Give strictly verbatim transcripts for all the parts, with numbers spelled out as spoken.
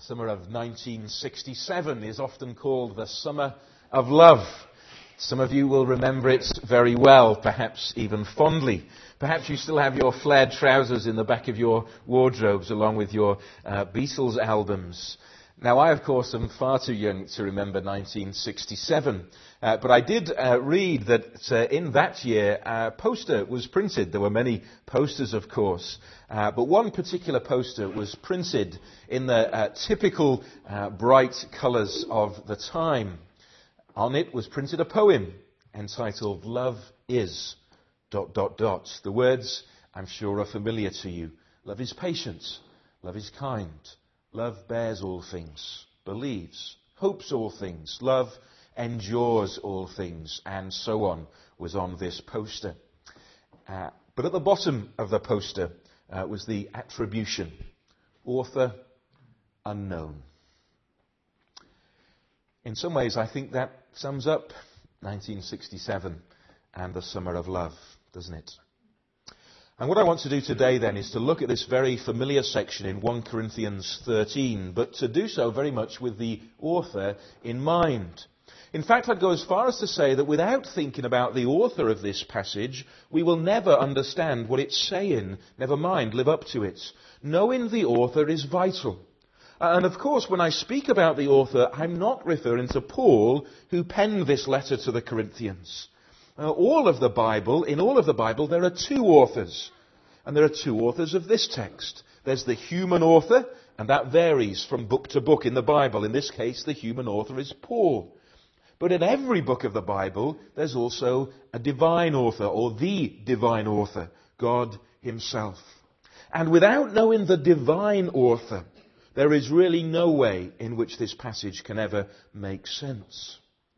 summer of nineteen sixty-seven is often called the summer of love. Some of you will remember it very well, perhaps even fondly. Perhaps you still have your flared trousers in the back of your wardrobes along with your uh, Beatles albums. Now, I, of course, am far too young to remember nineteen sixty-seven, uh, but I did uh, read that uh, in that year a poster was printed. There were many posters, of course, uh, but one particular poster was printed in the uh, typical uh, bright colours of the time. On it was printed a poem entitled "Love Is... dot, dot, dot." The words, I'm sure, are familiar to you. Love is patient. Love is kind. Love bears all things, believes, hopes all things. Love endures all things, and so on, was on this poster. Uh, but at the bottom of the poster uh, was the attribution. Author unknown. In some ways, I think that sums up nineteen sixty-seven and the summer of love, doesn't it? And what I want to do today then is to look at this very familiar section in First Corinthians thirteen, but to do so very much with the author in mind. In fact, I'd go as far as to say that without thinking about the author of this passage, we will never understand what it's saying, never mind live up to it. Knowing the author is vital. And of course, when I speak about the author, I'm not referring to Paul, who penned this letter to the Corinthians. Uh, all of the Bible, in all of the Bible, there are two authors. And there are two authors of this text. There's the human author, and that varies from book to book in the Bible. In this case, the human author is Paul. But in every book of the Bible, there's also a divine author, or the divine author, God himself. And without knowing the divine author, there is really no way in which this passage can ever make sense.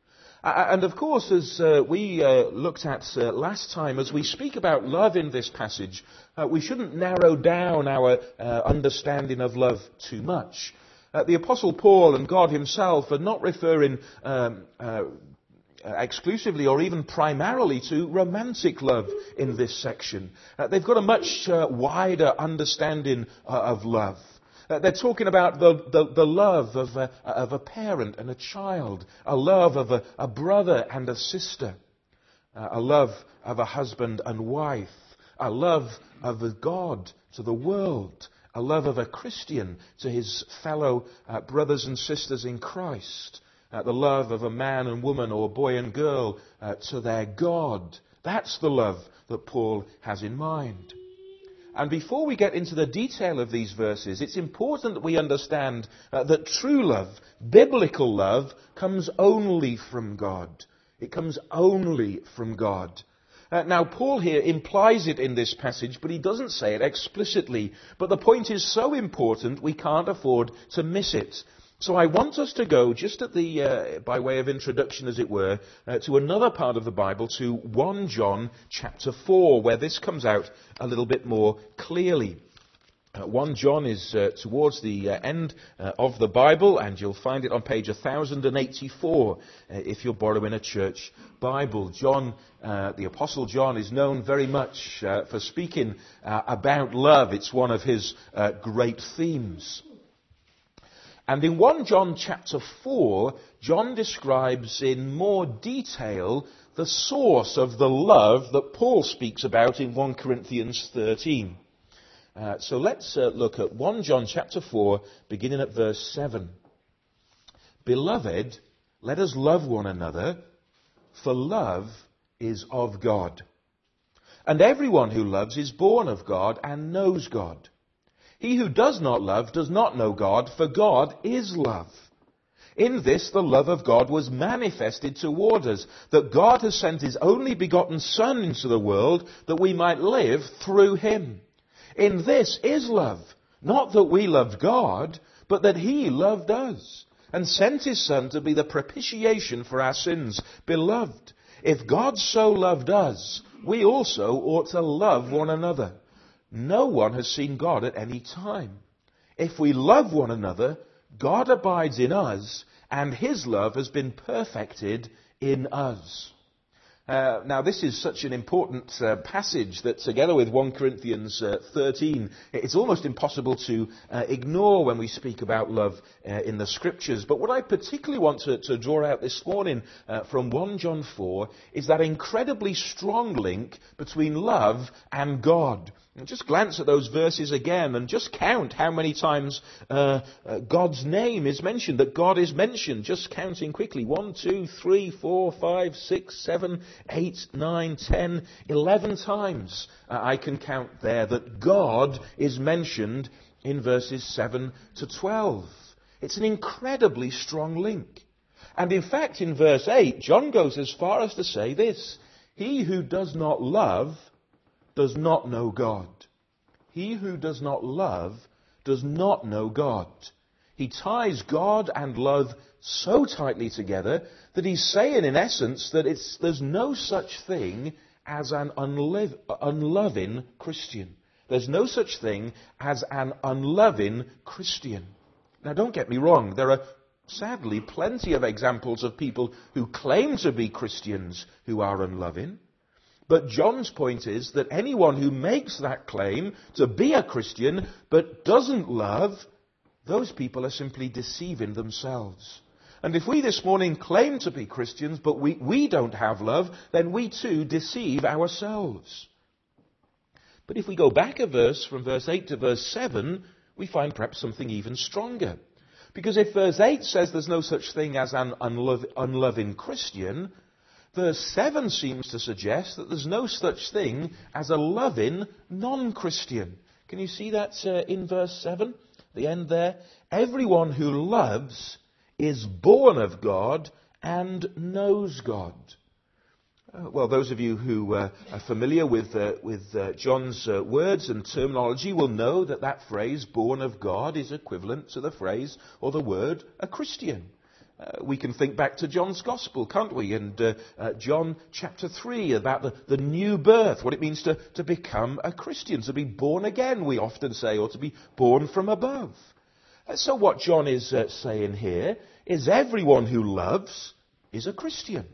And of course, as uh, we uh, looked at uh, last time, as we speak about love in this passage, uh, we shouldn't narrow down our uh, understanding of love too much. Uh, the Apostle Paul and God himself are not referring um, uh, exclusively or even primarily to romantic love in this section. Uh, they've got a much uh, wider understanding uh, of love. Uh, they're talking about the, the, the love of a, of a parent and a child, a love of a, a brother and a sister, uh, a love of a husband and wife, a love of a God to the world, a love of a Christian to his fellow uh, brothers and sisters in Christ, uh, the love of a man and woman or boy and girl uh, to their God. That's the love that Paul has in mind. And before we get into the detail of these verses, it's important that we understand uh, that true love, biblical love, comes only from God. It comes only from God. Uh, now, Paul here implies it in this passage, but he doesn't say it explicitly. But the point is so important, we can't afford to miss it. So I want us to go, just at the, uh, by way of introduction as it were, uh, to another part of the Bible, to First John chapter four, where this comes out a little bit more clearly. Uh, First John is uh, towards the uh, end uh, of the Bible, and you'll find it on page one thousand eighty-four uh, if you're borrowing a church Bible. John, uh, the Apostle John, is known very much uh, for speaking uh, about love. It's one of his uh, great themes. And in First John chapter four, John describes in more detail the source of the love that Paul speaks about in First Corinthians thirteen. Uh, so let's uh, look at First John chapter four, beginning at verse seven. Beloved, let us love one another, for love is of God. And everyone who loves is born of God and knows God. He who does not love does not know God, for God is love. In this the love of God was manifested toward us, that God has sent his only begotten Son into the world, that we might live through him. In this is love, not that we loved God, but that he loved us, and sent his Son to be the propitiation for our sins. Beloved, if God so loved us, we also ought to love one another. No one has seen God at any time. If we love one another, God abides in us, and his love has been perfected in us. Uh, now, this is such an important uh, passage that, together with First Corinthians uh, thirteen, it's almost impossible to uh, ignore when we speak about love uh, in the Scriptures. But what I particularly want to, to draw out this morning uh, from First John four is that incredibly strong link between love and God. And just glance at those verses again and just count how many times uh, uh, God's name is mentioned, that God is mentioned. Just counting quickly. One, two, three, four, five, six, seven, eight, nine, ten, eleven times uh, I can count there that God is mentioned in verses seven to twelve. It's an incredibly strong link. And in fact, in verse eight, John goes as far as to say this: he who does not love does not know God. He who does not love does not know God. He ties God and love so tightly together that he's saying, in essence, that it's, there's no such thing as an unliv- unloving Christian. There's no such thing as an unloving Christian. Now, don't get me wrong. There are sadly plenty of examples of people who claim to be Christians who are unloving. But John's point is that anyone who makes that claim to be a Christian but doesn't love, those people are simply deceiving themselves. And if we this morning claim to be Christians but we, we don't have love, then we too deceive ourselves. But if we go back a verse from verse eight to verse seven, we find perhaps something even stronger. Because if verse eight says there's no such thing as an unlo- unloving Christian, verse seven seems to suggest that there's no such thing as a loving non-Christian. Can you see that uh, in verse seven? The end there. Everyone who loves is born of God and knows God. Uh, well, those of you who uh, are familiar with, uh, with uh, John's uh, words and terminology will know that that phrase, born of God, is equivalent to the phrase or the word, a Christian. Uh, we can think back to John's Gospel, can't we? And uh, uh, John chapter three, about the, the new birth, what it means to, to become a Christian, to be born again, we often say, or to be born from above. Uh, so what John is uh, saying here is everyone who loves is a Christian.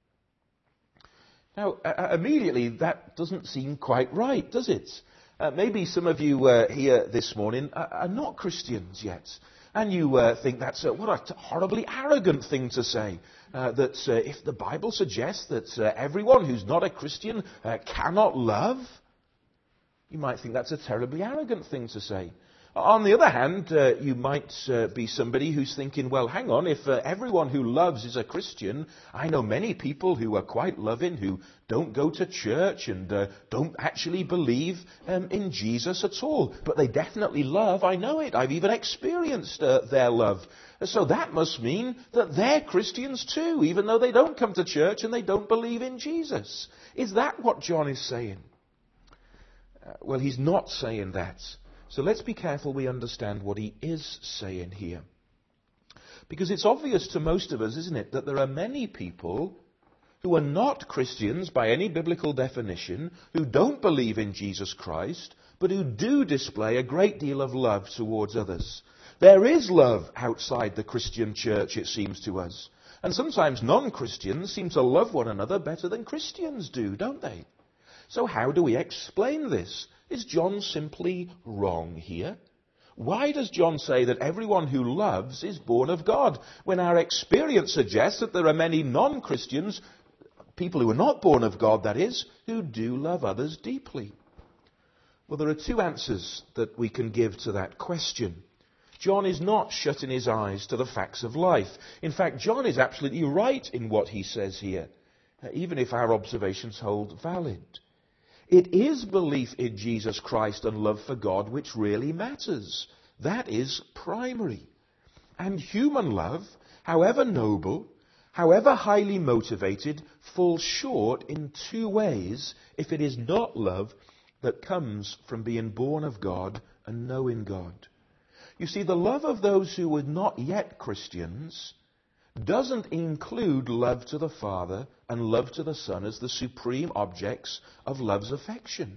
Now, uh, immediately, that doesn't seem quite right, does it? Uh, maybe some of you uh, here this morning are, are not Christians yet. And you uh, think that's uh, what a horribly arrogant thing to say. Uh, that uh, if the Bible suggests that uh, everyone who's not a Christian uh, cannot love, you might think that's a terribly arrogant thing to say. On the other hand, uh, you might uh, be somebody who's thinking, well, hang on, if uh, everyone who loves is a Christian, I know many people who are quite loving, who don't go to church and uh, don't actually believe um, in Jesus at all. But they definitely love, I know it, I've even experienced uh, their love. So that must mean that they're Christians too, even though they don't come to church and they don't believe in Jesus. Is that what John is saying? Uh, well, he's not saying that. So let's be careful we understand what he is saying here. Because it's obvious to most of us, isn't it, that there are many people who are not Christians by any biblical definition, who don't believe in Jesus Christ, but who do display a great deal of love towards others. There is love outside the Christian church, it seems to us. And sometimes non-Christians seem to love one another better than Christians do, don't they? So how do we explain this? Is John simply wrong here? Why does John say that everyone who loves is born of God, when our experience suggests that there are many non-Christians, people who are not born of God, that is, who do love others deeply? Well, there are two answers that we can give to that question. John is not shutting his eyes to the facts of life. In fact, John is absolutely right in what he says here, even if our observations hold valid. It is belief in Jesus Christ and love for God which really matters. That is primary. And human love, however noble, however highly motivated, falls short in two ways if it is not love that comes from being born of God and knowing God. You see, the love of those who are not yet Christians doesn't include love to the Father and love to the Son as the supreme objects of love's affection.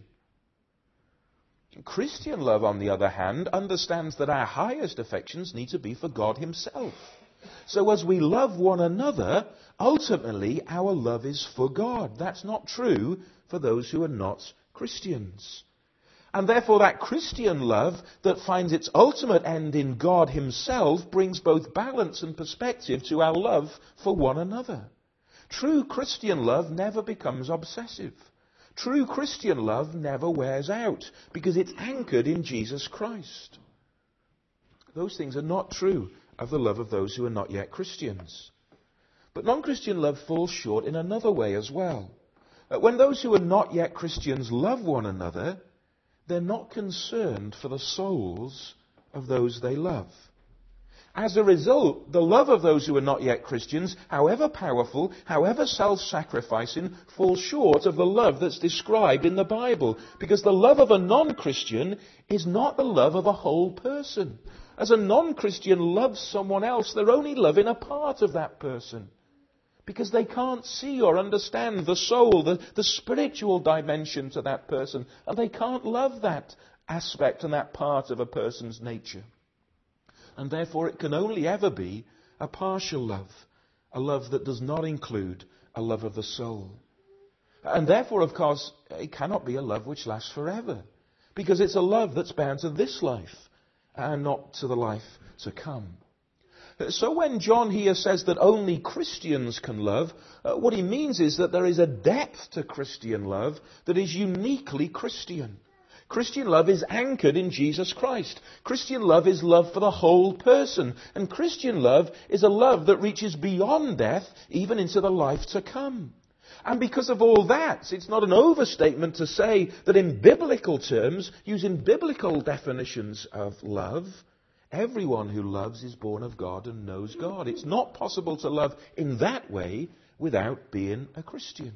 Christian love, on the other hand, understands that our highest affections need to be for God himself. So as we love one another, ultimately our love is for God. That's not true for those who are not Christians. And therefore that Christian love that finds its ultimate end in God himself brings both balance and perspective to our love for one another. True Christian love never becomes obsessive. True Christian love never wears out because it's anchored in Jesus Christ. Those things are not true of the love of those who are not yet Christians. But non-Christian love falls short in another way as well. When those who are not yet Christians love one another, they're not concerned for the souls of those they love. As a result, the love of those who are not yet Christians, however powerful, however self-sacrificing, falls short of the love that's described in the Bible. Because the love of a non-Christian is not the love of a whole person. As a non-Christian loves someone else, they're only loving a part of that person. Because they can't see or understand the soul, the, the spiritual dimension to that person. And they can't love that aspect and that part of a person's nature. And therefore it can only ever be a partial love. A love that does not include a love of the soul. And therefore, of course, it cannot be a love which lasts forever. Because it's a love that's bound to this life and not to the life to come. So when John here says that only Christians can love, uh, what he means is that there is a depth to Christian love that is uniquely Christian. Christian love is anchored in Jesus Christ. Christian love is love for the whole person. And Christian love is a love that reaches beyond death, even into the life to come. And because of all that, it's not an overstatement to say that in biblical terms, using biblical definitions of love, everyone who loves is born of God and knows God. It's not possible to love in that way without being a Christian.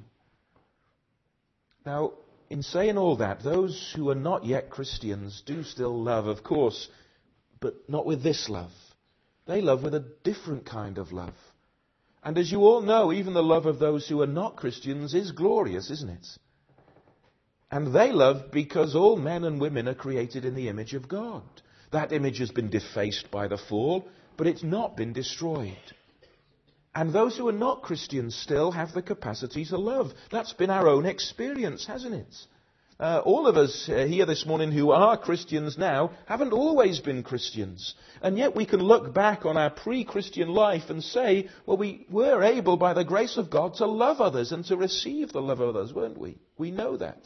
Now, in saying all that, those who are not yet Christians do still love, of course, but not with this love. They love with a different kind of love. And as you all know, even the love of those who are not Christians is glorious, isn't it? And they love because all men and women are created in the image of God. That image has been defaced by the fall, but it's not been destroyed. And those who are not Christians still have the capacity to love. That's been our own experience, hasn't it? Uh, all of us uh, here this morning who are Christians now haven't always been Christians. And yet we can look back on our pre-Christian life and say, well, we were able by the grace of God to love others and to receive the love of others, weren't we? We know that.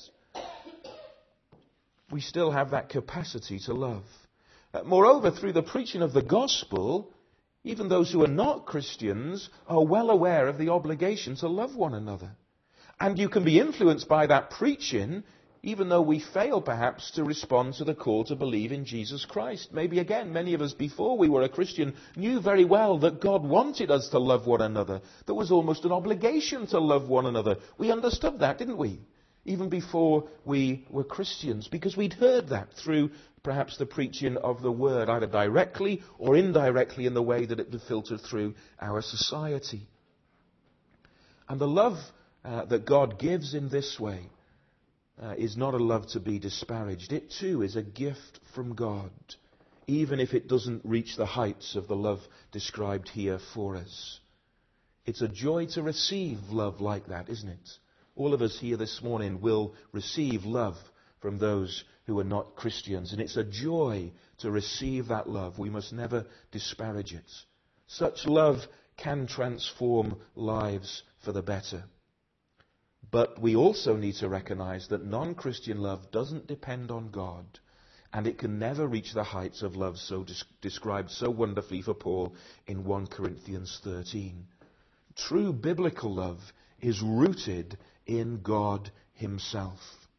We still have that capacity to love. Uh, moreover, through the preaching of the gospel, even those who are not Christians are well aware of the obligation to love one another. And you can be influenced by that preaching, even though we fail perhaps to respond to the call to believe in Jesus Christ. Maybe again, many of us before we were a Christian knew very well that God wanted us to love one another. There was almost an obligation to love one another. We understood that, didn't we? Even before we were Christians, because we'd heard that through perhaps the preaching of the word, either directly or indirectly in the way that it filtered through our society. And the love uh, that God gives in this way uh, is not a love to be disparaged. It too is a gift from God, even if it doesn't reach the heights of the love described here for us. It's a joy to receive love like that, isn't it? All of us here this morning will receive love from those who are not Christians. And it's a joy to receive that love. We must never disparage it. Such love can transform lives for the better. But we also need to recognize that non-Christian love doesn't depend on God. And it can never reach the heights of love so des- described so wonderfully for Paul in First Corinthians thirteen. True biblical love is rooted in God himself.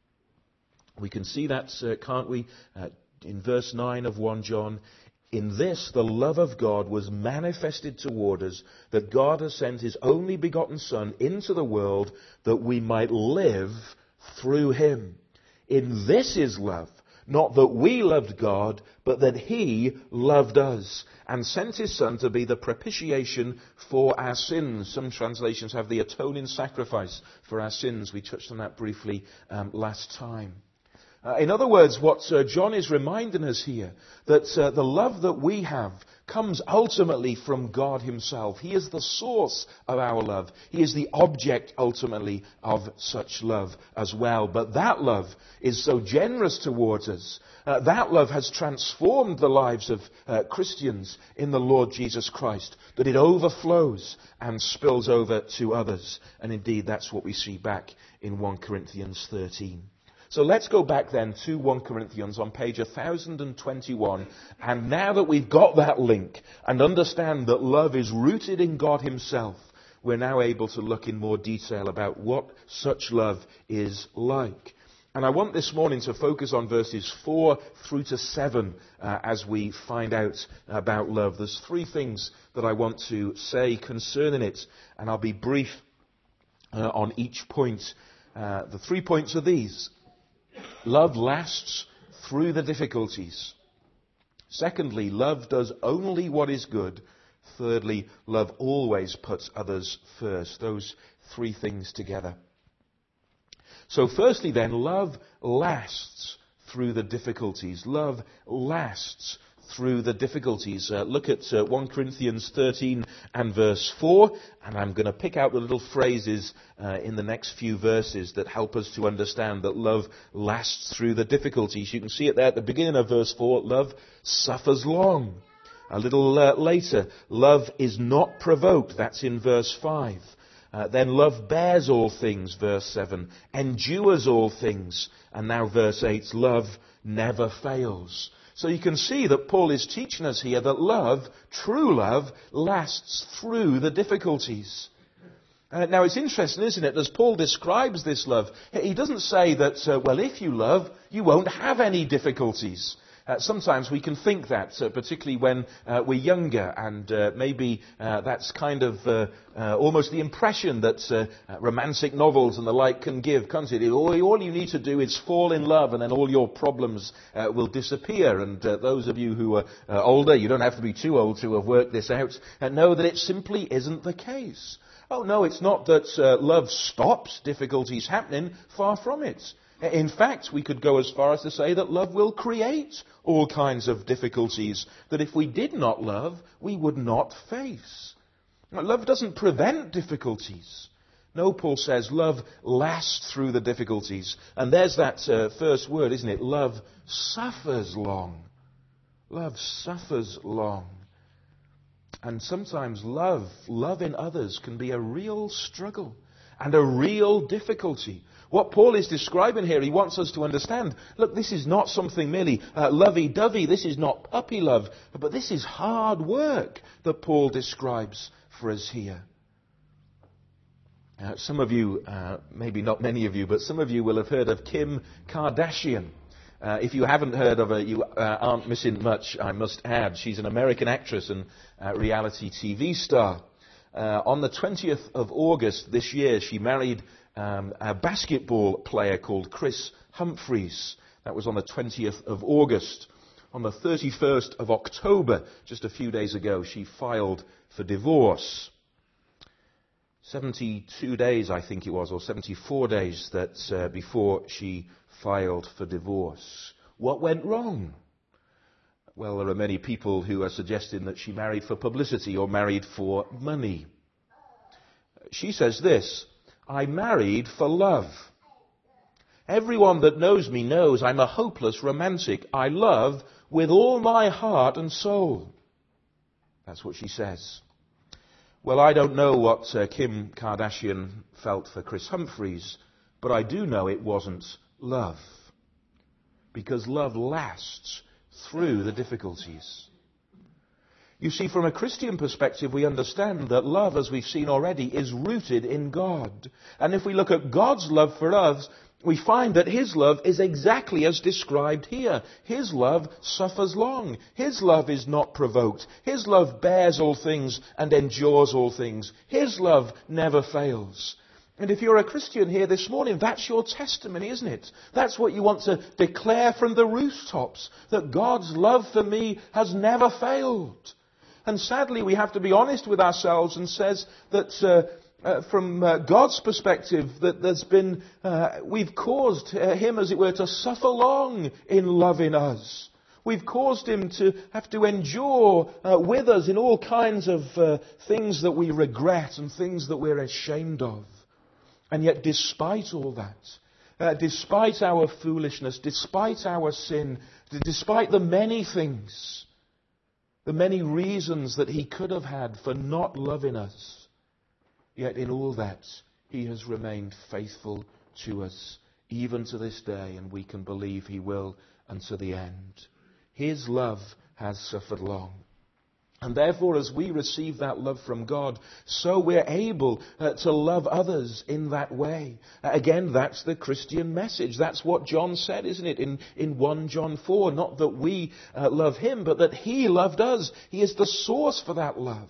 We can see that, uh, can't we, uh, in verse nine of First John. In this, the love of God was manifested toward us, that God has sent his only begotten Son into the world that we might live through him. In this is love, not that we loved God, but that he loved us and sent his Son to be the propitiation for our sins. Some translations have the atoning sacrifice for our sins. We touched on that briefly um, last time. Uh, in other words, what uh, John is reminding us here, that uh, the love that we have comes ultimately from God himself. He is the source of our love. He is the object ultimately of such love as well. But that love is so generous towards us. Uh, that love has transformed the lives of uh, Christians in the Lord Jesus Christ, that it overflows and spills over to others. And indeed, that's what we see back in First Corinthians thirteen. So let's go back then to First Corinthians on page one thousand twenty-one. And now that we've got that link and understand that love is rooted in God himself, we're now able to look in more detail about what such love is like. And I want this morning to focus on verses four through to seven uh, as we find out about love. There's three things that I want to say concerning it, and I'll be brief uh, on each point. Uh, the three points are these. Love lasts through the difficulties. Secondly, love does only what is good. Thirdly, love always puts others first. Those three things together. So firstly then, love lasts through the difficulties. Love lasts through the difficulties. Uh, look at uh, First Corinthians thirteen and verse four, and I'm going to pick out the little phrases uh, in the next few verses that help us to understand that love lasts through the difficulties. You can see it there at the beginning of verse four. Love suffers long. A little uh, later, love is not provoked. That's in verse five. Uh, then love bears all things, verse seven, endures all things, and now verse eight, love never fails. So you can see that Paul is teaching us here that love, true love, lasts through the difficulties. Uh, now it's interesting, isn't it, as Paul describes this love, he doesn't say that, uh, well, if you love, you won't have any difficulties. Uh, sometimes we can think that, uh, particularly when uh, we're younger, and uh, maybe uh, that's kind of uh, uh, almost the impression that uh, uh, romantic novels and the like can give, can't it? All, all you need to do is fall in love, and then all your problems uh, will disappear. And uh, those of you who are uh, older, you don't have to be too old to have worked this out, and know that it simply isn't the case. Oh no, it's not that uh, love stops difficulties happening, far from it. In fact, we could go as far as to say that love will create all kinds of difficulties that if we did not love, we would not face. Now, love doesn't prevent difficulties. No, Paul says love lasts through the difficulties. And there's that uh, first word, isn't it? Love suffers long. Love suffers long. And sometimes love, love in others can be a real struggle and a real difficulty. What Paul is describing here, he wants us to understand, look, this is not something merely uh, lovey-dovey, this is not puppy love, but this is hard work that Paul describes for us here. Uh, some of you, uh, maybe not many of you, but some of you will have heard of Kim Kardashian. Uh, if you haven't heard of her, you uh, aren't missing much, I must add. She's an American actress and uh, reality T V star. Uh, on the twentieth of August this year, she married Um, a basketball player called Chris Humphries. That was on the twentieth of August. On the thirty-first of October, just a few days ago, she filed for divorce. seventy-two days, I think it was, or seventy-four days that uh, before she filed for divorce. What went wrong? Well, there are many people who are suggesting that she married for publicity or married for money. She says this: I married for love. Everyone that knows me knows I'm a hopeless romantic. I love with all my heart and soul. That's what she says. Well, I don't know what uh, Kim Kardashian felt for Chris Humphries, but I do know it wasn't love. Because love lasts through the difficulties. You see, from a Christian perspective, we understand that love, as we've seen already, is rooted in God. And if we look at God's love for us, we find that His love is exactly as described here. His love suffers long. His love is not provoked. His love bears all things and endures all things. His love never fails. And if you're a Christian here this morning, that's your testimony, isn't it? That's what you want to declare from the rooftops, that God's love for me has never failed. And sadly, we have to be honest with ourselves and says that uh, uh, from uh, God's perspective, that there's been, uh, we've caused uh, Him, as it were, to suffer long in loving us. We've caused him to have to endure uh, with us in all kinds of uh, things that we regret and things that we're ashamed of. And yet despite all that, uh, despite our foolishness, despite our sin, despite the many things, the many reasons that he could have had for not loving us, yet in all that, he has remained faithful to us, even to this day, and we can believe he will unto the end. His love has suffered long. And therefore, as we receive that love from God, so we're able uh, to love others in that way. Uh, again, that's the Christian message. That's what John said, isn't it, in, in First John four. Not that we uh, love him, but that he loved us. He is the source for that love.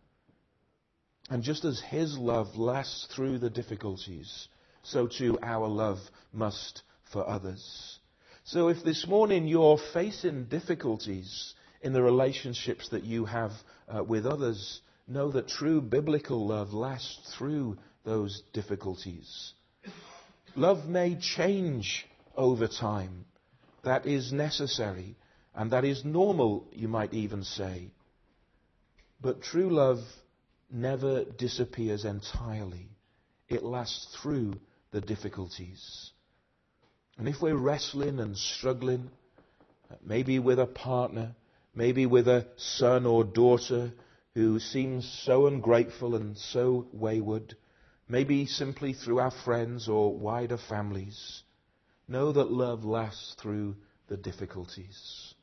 And just as his love lasts through the difficulties, so too our love must for others. So if this morning you're facing difficulties in the relationships that you have uh, with others, know that true biblical love lasts through those difficulties. Love may change over time. That is necessary, and that is normal, you might even say. But true love never disappears entirely. It lasts through the difficulties. And if we're wrestling and struggling, maybe with a partner, maybe with a son or daughter who seems so ungrateful and so wayward, maybe simply through our friends or wider families, know that love lasts through the difficulties.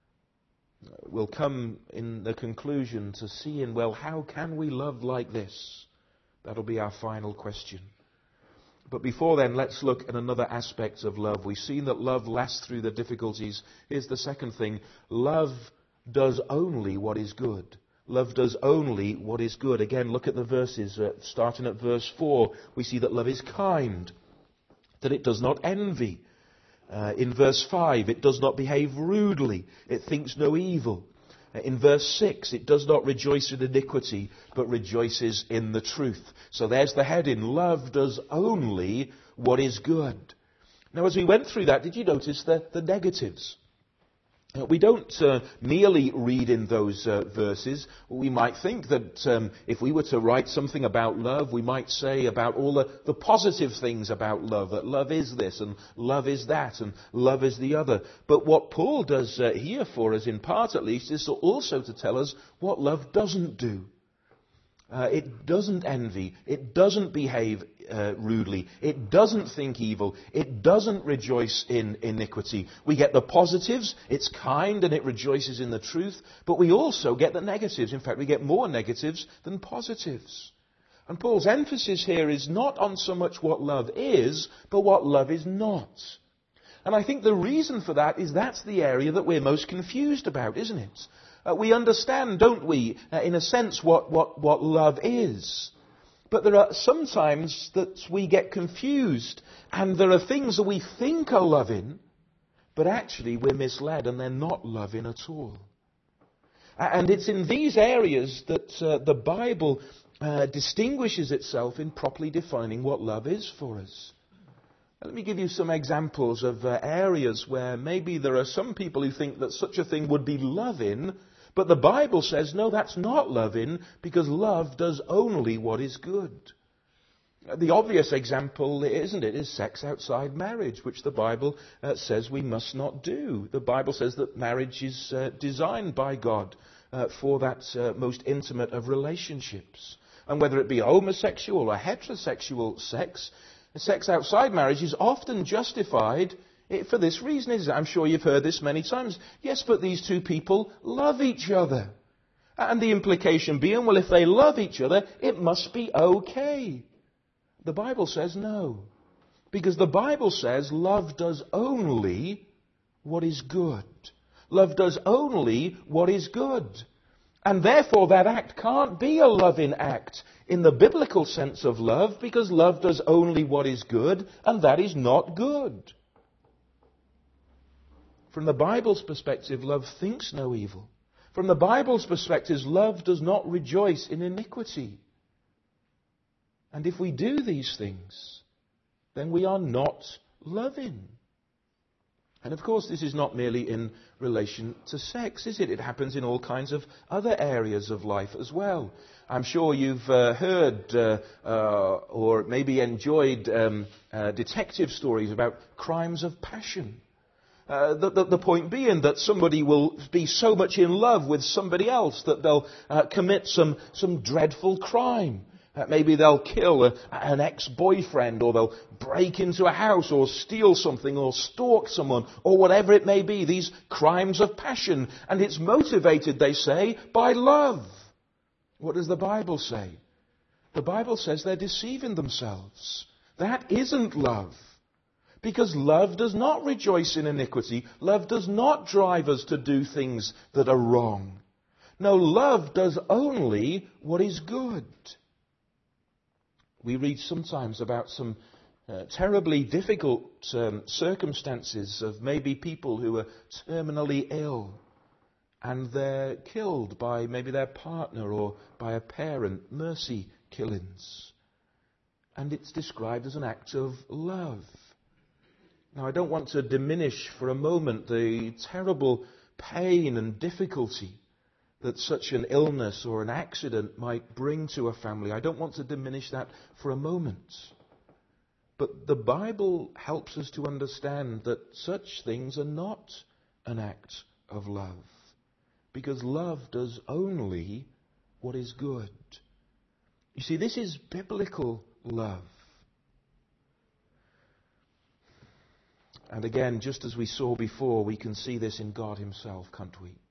We'll come in the conclusion to seeing, well, how can we love like this? That'll be our final question. But before then, let's look at another aspect of love. We've seen that love lasts through the difficulties. Here's the second thing. Love does only what is good. Love does only what is good. Again, look at the verses. Uh, starting at verse four, we see that love is kind, that it does not envy. Uh, in verse five, it does not behave rudely. It thinks no evil. Uh, in verse six, it does not rejoice in iniquity, but rejoices in the truth. So there's the heading. Love does only what is good. Now, as we went through that, did you notice the, the negatives? Uh, we don't uh, merely read in those uh, verses. We might think that um, if we were to write something about love, we might say about all the, the positive things about love, that love is this and love is that and love is the other. But what Paul does uh, here for us, in part at least, is also to tell us what love doesn't do. Uh, it doesn't envy. It doesn't behave uh, rudely. It doesn't think evil. It doesn't rejoice in iniquity. We get the positives. It's kind and it rejoices in the truth. But we also get the negatives. In fact, we get more negatives than positives. And Paul's emphasis here is not on so much what love is, but what love is not. And I think the reason for that is that's the area that we're most confused about, isn't it? Uh, we understand, don't we, uh, in a sense, what, what, what love is. But there are sometimes that we get confused, and there are things that we think are loving, but actually we're misled, and they're not loving at all. And it's in these areas that uh, the Bible uh, distinguishes itself in properly defining what love is for us. Let me give you some examples of uh, areas where maybe there are some people who think that such a thing would be loving, but the Bible says, no, that's not loving, because love does only what is good. The obvious example, isn't it, is sex outside marriage, which the Bible uh, says we must not do. The Bible says that marriage is uh, designed by God uh, for that uh, most intimate of relationships. And whether it be homosexual or heterosexual sex, sex outside marriage is often justified for this reason. Is I'm sure you've heard this many times. Yes, but these two people love each other. And the implication being, well, if they love each other, it must be okay. The Bible says no. Because the Bible says love does only what is good. Love does only what is good. And therefore that act can't be a loving act in the biblical sense of love, because love does only what is good, and that is not good. From the Bible's perspective, love thinks no evil. From the Bible's perspective, love does not rejoice in iniquity. And if we do these things, then we are not loving. And of course, this is not merely in relation to sex, is it? It happens in all kinds of other areas of life as well. I'm sure you've uh, heard uh, uh, or maybe enjoyed um, uh, detective stories about crimes of passion. Uh, the, the, the point being that somebody will be so much in love with somebody else that they'll uh, commit some, some dreadful crime. Uh, maybe they'll kill a, an ex-boyfriend, or they'll break into a house, or steal something, or stalk someone, or whatever it may be. These crimes of passion. And it's motivated, they say, by love. What does the Bible say? The Bible says they're deceiving themselves. That isn't love. Because love does not rejoice in iniquity. Love does not drive us to do things that are wrong. No, love does only what is good. We read sometimes about some uh, terribly difficult um, circumstances of maybe people who are terminally ill, and they're killed by maybe their partner or by a parent, mercy killings. And it's described as an act of love. Now, I don't want to diminish for a moment the terrible pain and difficulty that such an illness or an accident might bring to a family. I don't want to diminish that for a moment. But the Bible helps us to understand that such things are not an act of love, because love does only what is good. You see, this is biblical love. And again, just as we saw before, we can see this in God himself, can't we?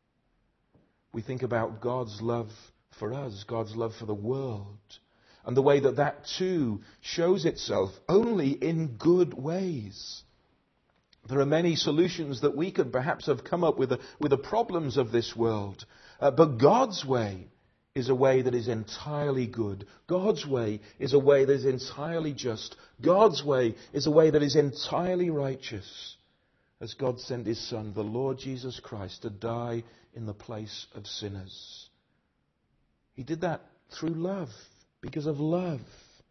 We think about God's love for us, God's love for the world, and the way that that too shows itself only in good ways. There are many solutions that we could perhaps have come up with, the, with the problems of this world, uh, but God's way is a way that is entirely good. God's way is a way that is entirely just. God's way is a way that is entirely righteous, as God sent his Son, the Lord Jesus Christ, to die in the place of sinners. He did that through love, because of love.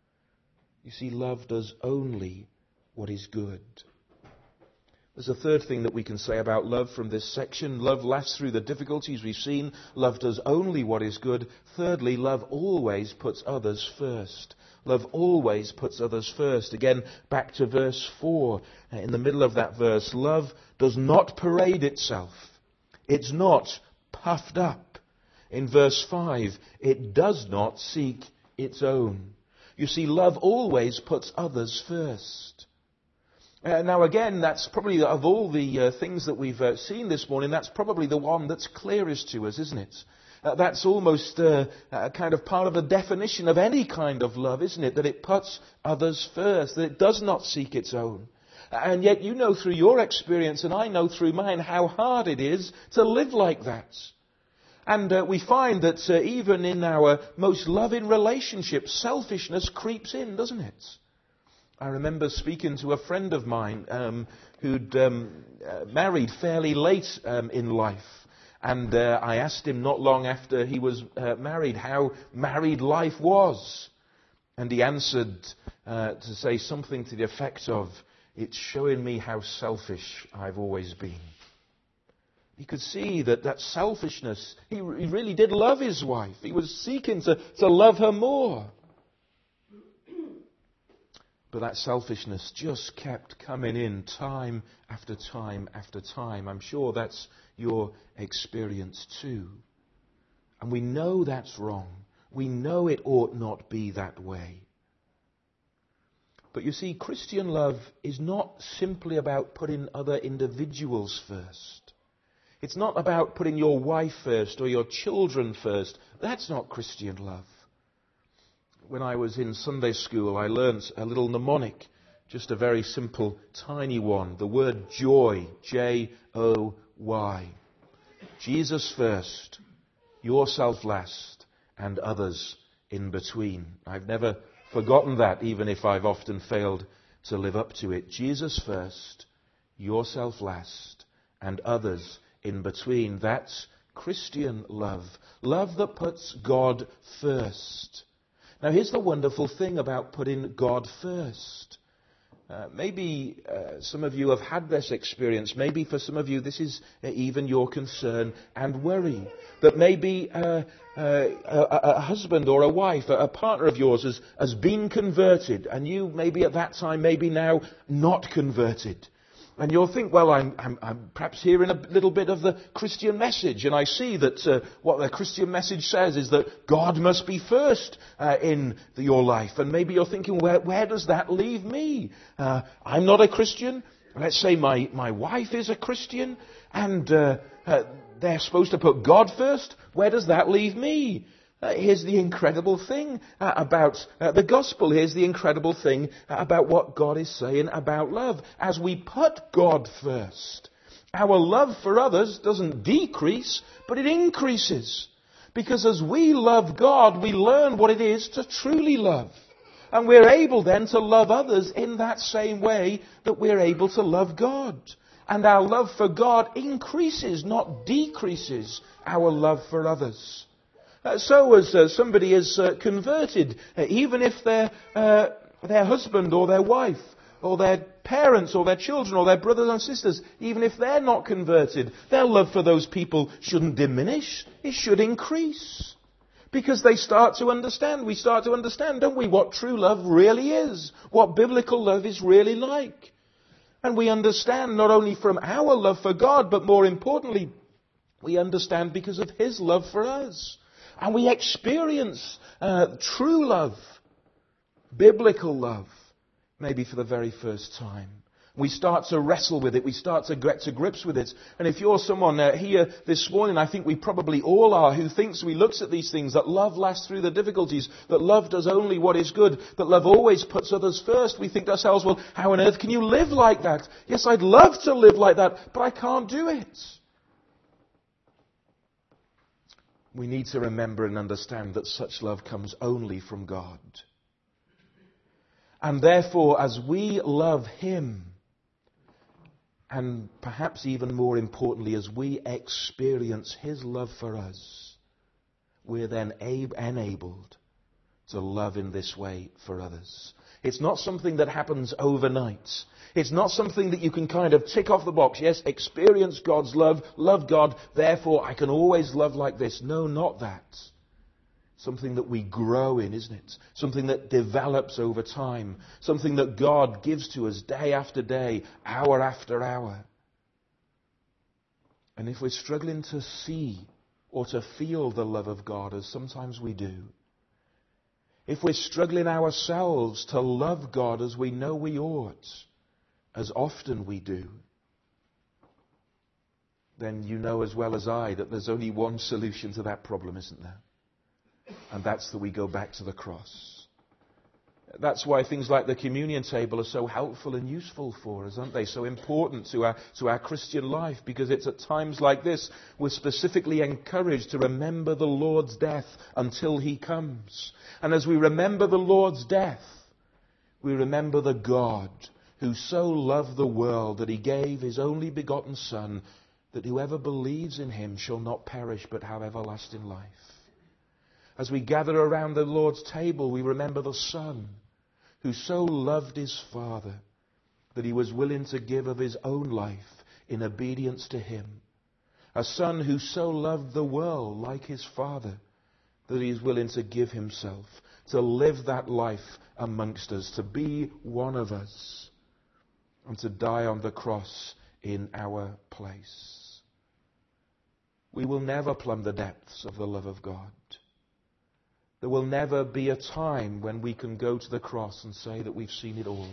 You see, love does only what is good. There's a third thing that we can say about love from this section. Love lasts through the difficulties we've seen. Love does only what is good. Thirdly, love always puts others first. Love always puts others first. Again, back to verse four. In the middle of that verse, love does not parade itself. It's not puffed up. In verse five, it does not seek its own. You see, love always puts others first. Uh, now again, that's probably, of all the uh, things that we've uh, seen this morning, that's probably the one that's clearest to us, isn't it? Uh, that's almost uh, uh, kind of part of the definition of any kind of love, isn't it? That it puts others first, that it does not seek its own. And yet you know through your experience, and I know through mine, how hard it is to live like that. And uh, we find that uh, even in our most loving relationships, selfishness creeps in, doesn't it? I remember speaking to a friend of mine um, who'd um, uh, married fairly late um, in life. And uh, I asked him not long after he was uh, married how married life was. And he answered uh, to say something to the effect of, "It's showing me how selfish I've always been." He could see that that selfishness, he, he really did love his wife. He was seeking to, to love her more. But that selfishness just kept coming in time after time after time. I'm sure that's your experience too. And we know that's wrong. We know it ought not be that way. But you see, Christian love is not simply about putting other individuals first. It's not about putting your wife first or your children first. That's not Christian love. When I was in Sunday school, I learnt a little mnemonic, just a very simple, tiny one. The word joy, J O Y. Jesus first, yourself last, and others in between. I've never forgotten that, even if I've often failed to live up to it. Jesus first, yourself last, and others in between. That's Christian love. Love that puts God first. Now here's the wonderful thing about putting God first. Uh, maybe uh, some of you have had this experience. Maybe for some of you this is uh, even your concern and worry. That maybe uh, uh, a, a husband or a wife, a, a partner of yours has, has been converted, and you maybe at that time, maybe now not converted. And you'll think, well, I'm, I'm, I'm perhaps hearing a little bit of the Christian message, and I see that uh, what the Christian message says is that God must be first uh, in the, your life. And maybe you're thinking, where, where does that leave me? Uh, I'm not a Christian. Let's say my, my wife is a Christian, and uh, uh, they're supposed to put God first. Where does that leave me? Uh, here's the incredible thing uh, about uh, the gospel. Here's the incredible thing uh, about what God is saying about love. As we put God first, our love for others doesn't decrease, but it increases. Because as we love God, we learn what it is to truly love. And we're able then to love others in that same way that we're able to love God. And our love for God increases, not decreases, our love for others. Uh, so as uh, somebody is uh, converted, uh, even if their, uh, their husband or their wife or their parents or their children or their brothers and sisters, even if they're not converted, their love for those people shouldn't diminish. It should increase. Because they start to understand, we start to understand, don't we, what true love really is, what biblical love is really like. And we understand not only from our love for God, but more importantly, we understand because of His love for us. And we experience uh, true love, biblical love, maybe for the very first time. We start to wrestle with it. We start to get to grips with it. And if you're someone uh, here this morning, I think we probably all are, who thinks, we looks at these things, that love lasts through the difficulties, that love does only what is good, that love always puts others first. We think to ourselves, well, how on earth can you live like that? Yes, I'd love to live like that, but I can't do it. We need to remember and understand that such love comes only from God. And therefore, as we love Him, and perhaps even more importantly, as we experience His love for us, we're then ab- enabled to love in this way for others. It's not something that happens overnight. It's not something that you can kind of tick off the box. Yes, experience God's love, love God, therefore I can always love like this. No, not that. Something that we grow in, isn't it? Something that develops over time. Something that God gives to us day after day, hour after hour. And if we're struggling to see or to feel the love of God, as sometimes we do, if we're struggling ourselves to love God as we know we ought, as often we do, then you know as well as I that there's only one solution to that problem, isn't there? And that's that we go back to the cross. That's why things like the communion table are so helpful and useful for us, aren't they? So important to our, to our Christian life, because it's at times like this we're specifically encouraged to remember the Lord's death until He comes. And as we remember the Lord's death, we remember the God who so loved the world that He gave His only begotten Son, that whoever believes in Him shall not perish but have everlasting life. As we gather around the Lord's table, we remember the Son who so loved His Father that He was willing to give of His own life in obedience to Him. A Son who so loved the world like His Father that He is willing to give Himself, to live that life amongst us, to be one of us, and to die on the cross in our place. We will never plumb the depths of the love of God. There will never be a time when we can go to the cross and say that we've seen it all.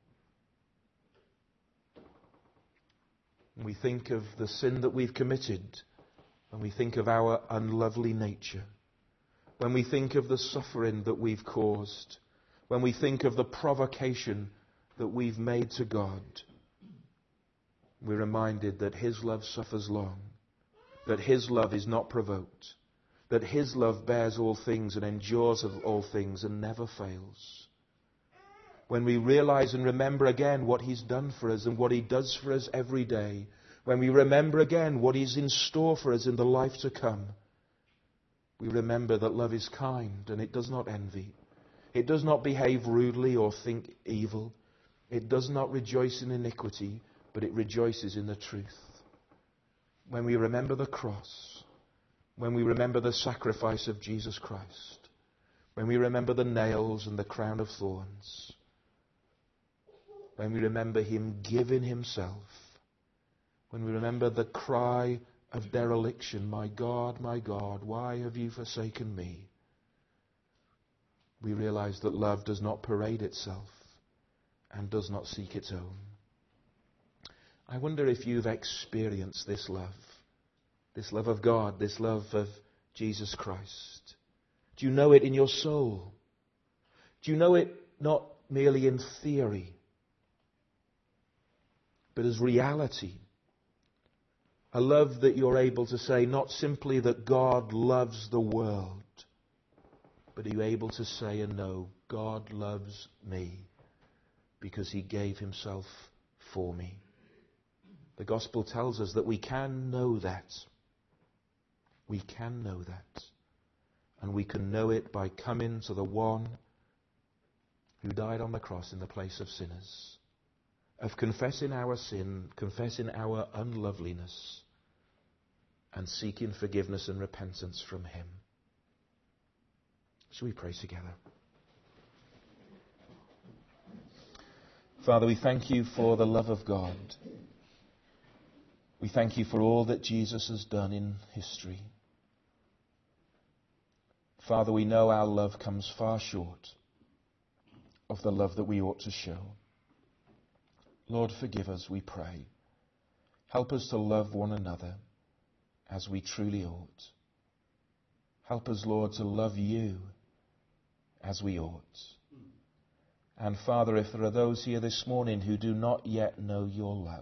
When we think of the sin that we've committed, when we think of our unlovely nature, when we think of the suffering that we've caused, when we think of the provocation that we've made to God, we're reminded that His love suffers long, that His love is not provoked, that His love bears all things and endures of all things and never fails. When we realize and remember again what He's done for us and what He does for us every day, when we remember again what He's in store for us in the life to come, we remember that love is kind and it does not envy. It does not behave rudely or think evil. It does not rejoice in iniquity, but it rejoices in the truth. When we remember the cross, when we remember the sacrifice of Jesus Christ, when we remember the nails and the crown of thorns, when we remember him giving himself, when we remember the cry of dereliction, my God, my God, why have you forsaken me? We realize that love does not parade itself and does not seek its own. I wonder if you've experienced this love, this love of God, this love of Jesus Christ. Do you know it in your soul? Do you know it not merely in theory, but as reality? A love that you're able to say not simply that God loves the world, but are you able to say and know God loves me because he gave himself for me? The gospel tells us that we can know that. We can know that. And we can know it by coming to the one who died on the cross in the place of sinners, of confessing our sin, confessing our unloveliness, and seeking forgiveness and repentance from him. Shall we pray together? Father, we thank you for the love of God. We thank you for all that Jesus has done in history. Father, we know our love comes far short of the love that we ought to show. Lord, forgive us, we pray. Help us to love one another as we truly ought. Help us, Lord, to love you as we ought. And Father, if there are those here this morning who do not yet know your love,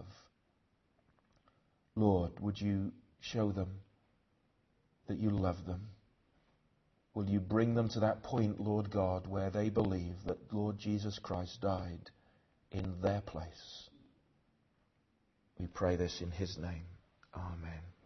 Lord, would you show them that you love them? Will you bring them to that point, Lord God, where they believe that Lord Jesus Christ died in their place? We pray this in his name. Amen.